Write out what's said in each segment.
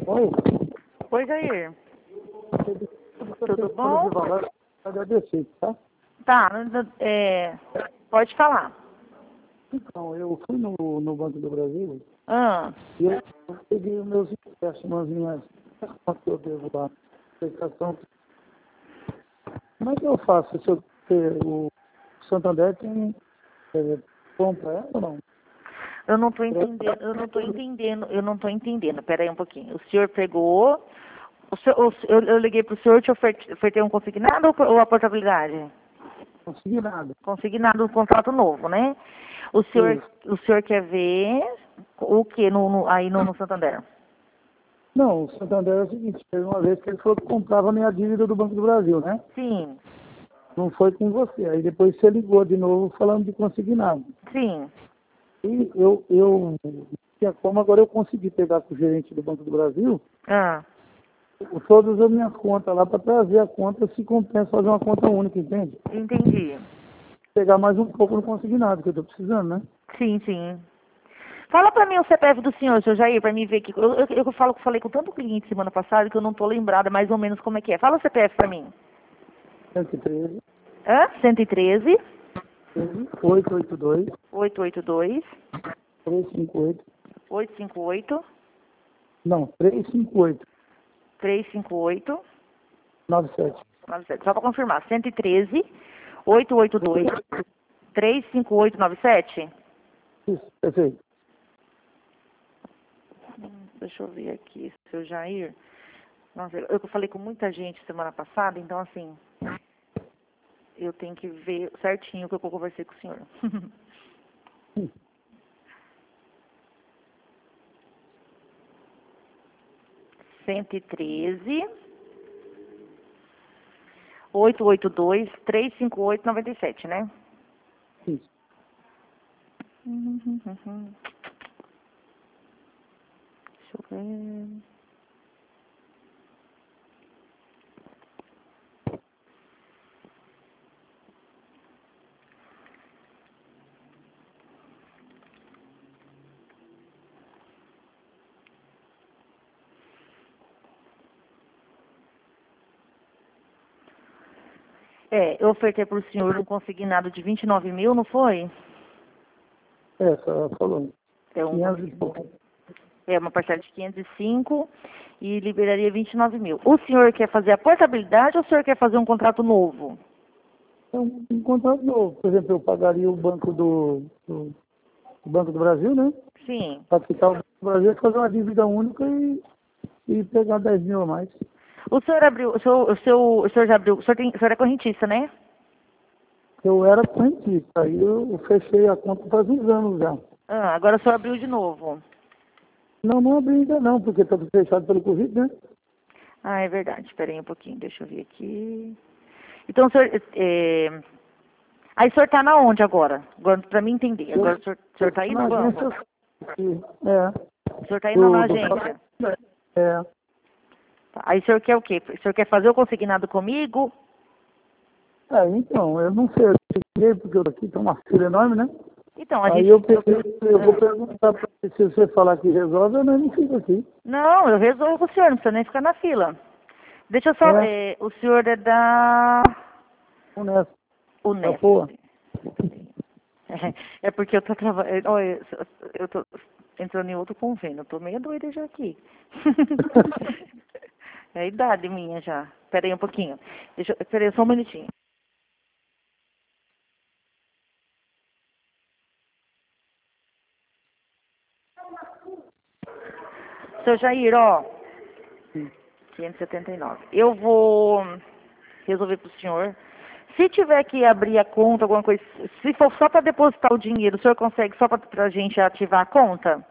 Oi. Oi, Jair. Tudo bom? Agradecer, tá? Tá, pode falar. Então, eu fui no Banco do Brasil Ah, e eu peguei os meus empréstimos, as minhas contas que eu devo lá. Prestação. Como é que eu faço se eu ter o Santander tem compra ela ou não? eu não tô entendendo, eu não tô entendendo. Pera aí um pouquinho. O senhor pegou, eu liguei pro senhor, te ofertei um consignado ou a portabilidade? Consegui nada. Consignado, um contrato novo, né? Isso. O senhor quer ver o que aí no Santander? Não, o Santander é o seguinte, teve uma vez que ele falou que comprava minha dívida do Banco do Brasil, né? Sim, Não foi com você. Aí depois você ligou de novo falando de consignado. sim. E tinha como agora eu consegui pegar com o gerente do Banco do Brasil Ah, todas as minhas contas lá para trazer a conta se compensa fazer uma conta única, entende? entendi. Pegar mais um pouco no consignado, que eu estou precisando, né? Sim, sim. Fala pra mim o CPF do senhor, seu Jair, pra mim ver que eu falei com tanto cliente semana passada que eu não tô lembrada mais ou menos como é que é. Fala o CPF pra mim. 113, Hã? 113 882, 882 358, 858 não, 358, 358 97. 97. Só pra confirmar. 113 882 35897. Isso, perfeito. Deixa eu ver aqui, seu Jair. Nossa, eu falei com muita gente semana passada, então assim, eu tenho que ver certinho o que eu conversei com o senhor. 113 882 35897, né? Isso. Deixa eu ver. Eu ofertei para o senhor um consignado de 29 mil, não foi? Tá falando. É, 500 e pouco. uma parcela de 505 e liberaria 29 mil. O senhor quer fazer a portabilidade ou o senhor quer fazer um contrato novo? É um contrato novo. Por exemplo, eu pagaria o Banco do Banco do Brasil, né? Sim. Para quitar o Banco do Brasil, fazer uma dívida única e pegar 10 mil a mais. O senhor abriu, o senhor já abriu, o senhor é correntista, né? Eu era correntista, aí eu fechei a conta faz uns anos já. Ah, agora o senhor abriu de novo. Não, não abri ainda não, porque está fechado pelo Covid, né? Ah, é verdade. Espera aí um pouquinho, deixa eu ver aqui. Então, o senhor, aí o senhor está na onde agora? Agora, para mim entender. Agora o senhor está aí Na no banco? agência, O senhor está aí na do agência? é, Tá. Aí o senhor quer o quê? O senhor quer fazer o consignado comigo? então, eu não sei, eu cheguei porque eu aqui tem uma fila enorme, né? Então, a Aí gente... eu pensei, eu vou perguntar para você, se você falar que resolve, eu não fico aqui. Não, eu resolvo com o senhor, não precisa nem ficar na fila. Deixa eu só... o senhor é da... Honesto, tá Unesp. boa. É porque eu tô trabalhando... Olha, eu tô entrando em outro convênio. Eu tô meio doida já aqui. É a idade minha já. Espera aí um pouquinho. Espera aí só um minutinho. Seu Jair, ó. 579. Eu vou resolver pro senhor. Se tiver que abrir a conta, alguma coisa, se for só para depositar o dinheiro, o senhor consegue só para a gente ativar a conta?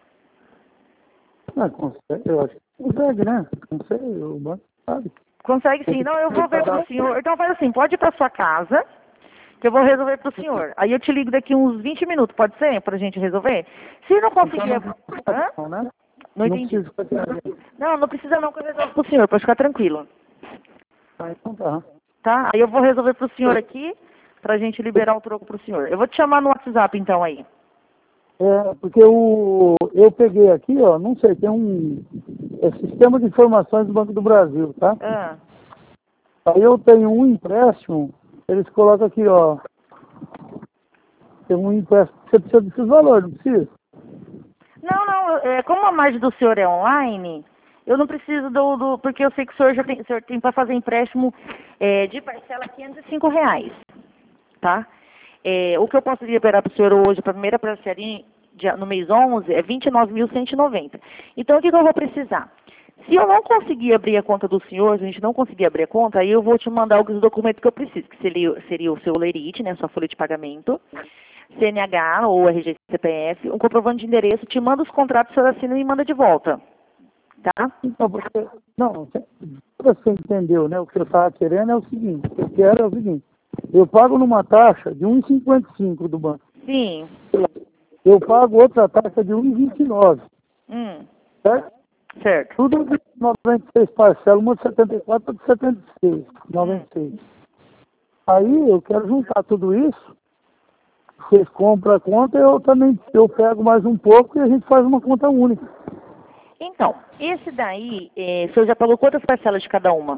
Consegue, eu acho que consegue, né? Consegue, o banco sabe. Consegue sim. Não, eu vou ver pro senhor. Então faz assim, pode ir para sua casa, que eu vou resolver pro senhor. Aí eu te ligo daqui uns 20 minutos, pode ser? Pra gente resolver? Se não conseguir... Não, né? Não Não entendi. precisa fazer. Não, não precisa não, que eu resolvo pro senhor, pode ficar tranquilo. Então tá. Tá? Aí eu vou resolver pro senhor aqui, pra gente liberar o troco pro senhor. Eu vou te chamar no WhatsApp então aí. Porque eu peguei aqui, ó, não sei, tem é Sistema de Informações do Banco do Brasil, tá? Ah. Aí eu tenho um empréstimo, eles colocam aqui, ó. Tem um empréstimo, você precisa desses valores, não precisa? Não, como a margem do senhor é online, eu não preciso porque eu sei que o senhor tem para fazer empréstimo de parcela R$ 505, tá? O que eu posso liberar para o senhor hoje, para a primeira parcela no mês 11, é R$ 29.190. Então, o que eu vou precisar? Se eu não conseguir abrir a conta do senhor, se a gente não conseguir abrir a conta, aí eu vou te mandar alguns documentos que eu preciso, que seria o seu lerite, né, sua folha de pagamento, CNH ou RG CPF, um comprovante de endereço, te manda os contratos, o senhor assina e me manda de volta, tá? Então, você entendeu, né? O que eu estava querendo é o seguinte, eu quero é o seguinte, eu pago numa taxa de 1,55 do banco. Sim. Eu pago outra taxa de 1,29, certo? Certo. Tudo de 96 parcelas, uma de 74 e outra de 76, 96. Aí eu quero juntar tudo isso, vocês compram a conta, eu pego mais um pouco e a gente faz uma conta única. Então, esse daí, o senhor já pagou quantas parcelas de cada uma?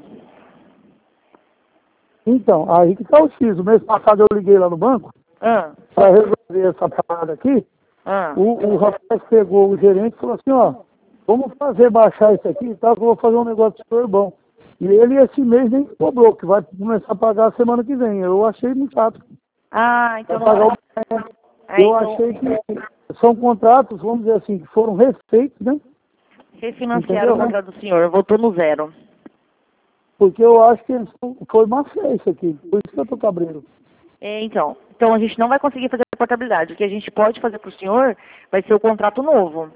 Então, aí que está o X. O mês passado eu liguei lá no banco para resolver essa parada aqui. O rapaz pegou o gerente e falou assim, ó, vamos baixar isso aqui e tal, que eu vou fazer um negócio super bom. E ele esse mês nem cobrou, que vai começar a pagar a semana que vem. Eu achei muito chato. Então eu achei que são contratos, vamos dizer assim, que foram refeitos, né? Refinanciaram o contrato do senhor, voltou no zero. Porque eu acho que foi má fé isso aqui, por isso que eu tô cabreiro. Então a gente não vai conseguir fazer a portabilidade. O que a gente pode fazer para o senhor vai ser o contrato novo.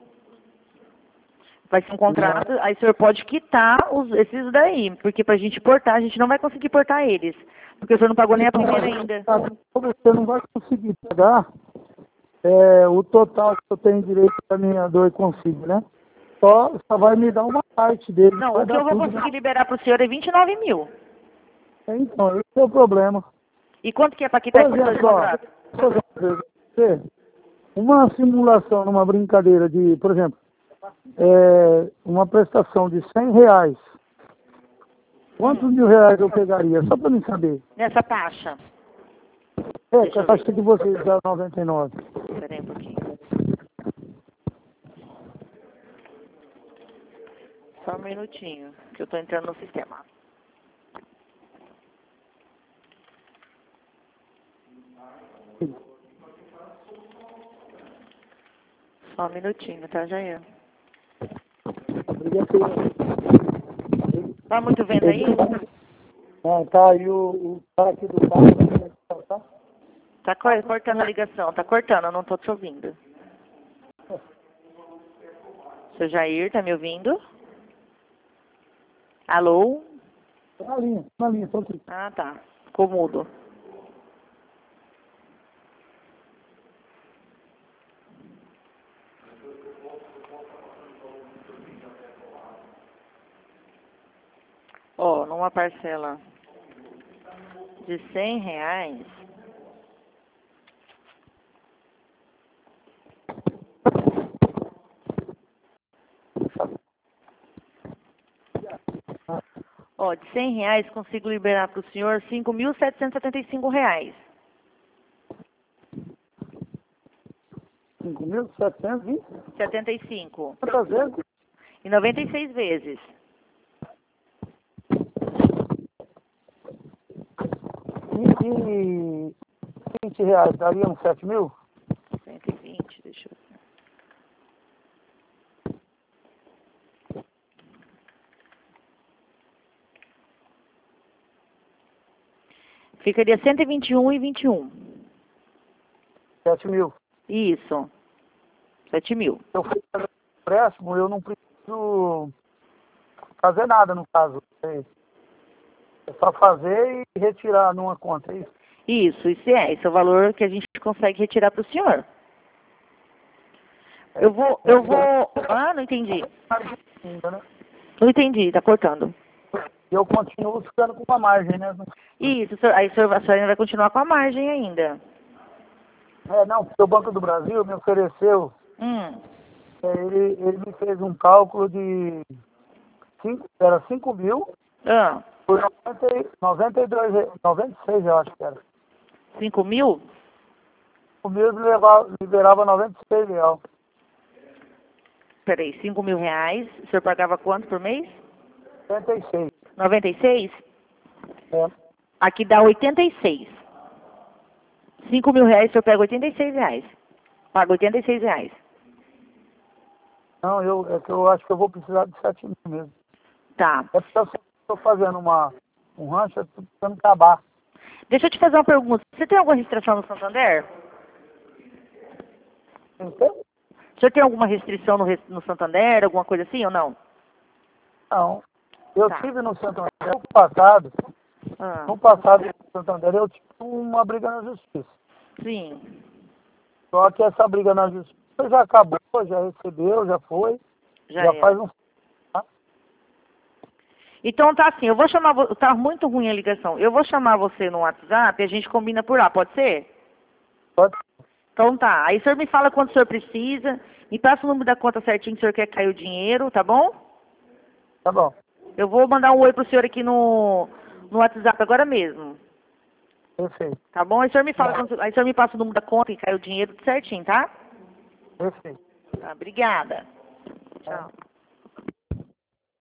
Vai ser um contrato, aí o senhor pode quitar esses daí, porque para a gente portar, a gente não vai conseguir portar eles, porque o senhor não pagou nem a primeira ainda. Você não vai conseguir pagar o total que eu tenho direito da minha dor e consigo, né? Só vai me dar uma parte dele. Não, o que eu vou conseguir liberar para o senhor é 29 mil. Então, esse é o problema. E quanto que é para quitar esse contrato? Uma simulação numa brincadeira de, por exemplo, uma prestação de R$ 100. Quantos mil reais eu pegaria? Só para mim saber. Nessa taxa? Que a taxa de vocês dá 99. Espera aí um pouquinho. Só um minutinho, que eu estou entrando no sistema. Só um minutinho, tá, Jair? Tá muito vendo aí? Tá aí o cara aqui do carro. Tá cortando a ligação, tá cortando, eu não tô te ouvindo. Seu Jair, tá me ouvindo? Alô? Na linha, tô aqui. Ah, tá. Ficou mudo. Numa parcela de R$ 100, de R$ 100 consigo liberar para o senhor R$ 5.775. 5.775? Quantas vezes? Em 96 vezes. E R$ 20 daria uns 7 mil? 120, deixa eu ver. Ficaria 121,21. 7 mil. Isso. 7 mil. Se eu for fazer empréstimo, eu não preciso fazer nada no caso. É só fazer e retirar numa conta, é isso? Esse é o valor que a gente consegue retirar para o senhor. Não entendi. Não entendi, tá cortando. Eu continuo ficando com uma margem, né? Isso, aí a senhora vai continuar com a margem ainda. Não, porque o Banco do Brasil me ofereceu Ele me fez um cálculo de era 5 mil Ah, por 96, eu acho que era. 5 mil? 5 mil liberava 96 reais. Peraí, 5 mil reais. O senhor pagava quanto por mês? 96. 96? É. Aqui dá 86. 5 mil reais, o senhor pega 86 reais. Paga 86 reais. Não, é que eu acho que eu vou precisar de 7 mil mesmo. Tá. É porque eu estou fazendo um rancho, eu estou precisando acabar. Deixa eu te fazer uma pergunta. Você tem alguma restrição no Santander? Entendeu? O senhor tem alguma restrição no Santander, alguma coisa assim ou não? Não. Eu Tá. tive no Santander no passado. Ah, No passado, no Santander, eu tive uma briga na justiça. sim. Só que essa briga na justiça já acabou, já recebeu, já foi. Já É. faz um... Então tá assim, eu vou chamar, tá muito ruim a ligação. Eu vou chamar você no WhatsApp e a gente combina por lá, pode ser? Pode... Então tá. Aí o senhor me fala quanto o senhor precisa, me passa o número da conta certinho que o senhor quer cair o dinheiro, tá bom? Tá bom. Eu vou mandar um oi pro senhor aqui no WhatsApp agora mesmo. Perfeito. Tá bom? Aí o senhor me fala, aí o senhor me passa o número da conta e cai o dinheiro tudo certinho, tá? Perfeito. Tá, obrigada. Tchau.